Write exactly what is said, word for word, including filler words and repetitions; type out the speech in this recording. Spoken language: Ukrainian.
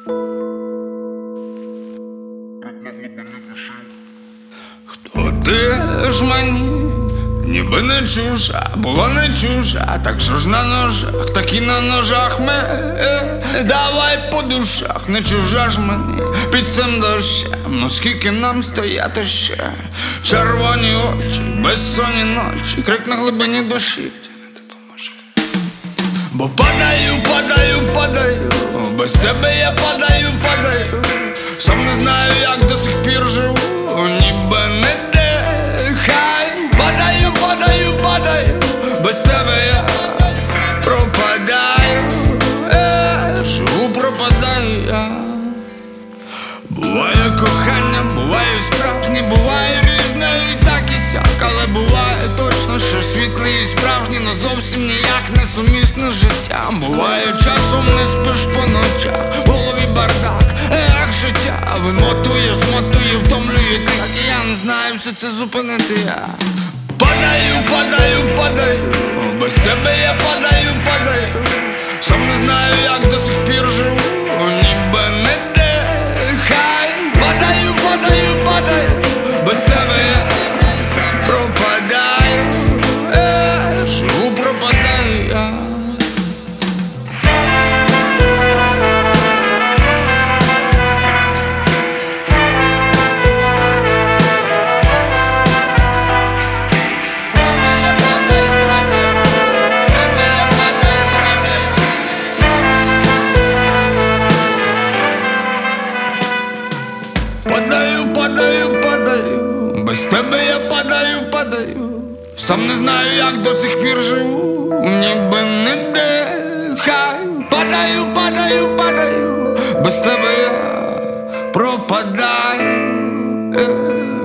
Хто ти ж мені? Ніби не чужа, була не чужа, так що ж на ножах, так і на ножах ми е, давай по душах, не чужа ж мені під цим дощем. Ну скільки нам стояти ще? Червоні очі, безсонні ночі, крик на глибині душі не допоможе. Бо падаю, падаю, падаю, без тебе я падаю, падаю, сам не знаю, як до сих пір живу, ніби не дихаю. Падаю, падаю, падаю, без тебе я пропадаю, е, живу, пропадаю я. Буває кохання, буває справжнє, буває різне і так і сяк, але буває точно, що світле і справжнє, но зовсім ніяк не сумісне з життям. Буває часом не спиш по ночах, в голові бардак, як життя вимотує, змотує, втомлює так, і я не знаю все це зупинити я. Падаю, падаю, падаю, без тебе я падаю, падаю, сам не знаю, як до сих пір живу, ніби не дихаю. Падаю, падаю, падаю, без тебе я пропадаю, е, живу, пропадаю я. Падаю, падаю, падаю, без тебе я падаю, падаю, сам не знаю, як до сих пір живу, ніби не дихаю. Падаю, падаю, падаю, без тебе я пропадаю.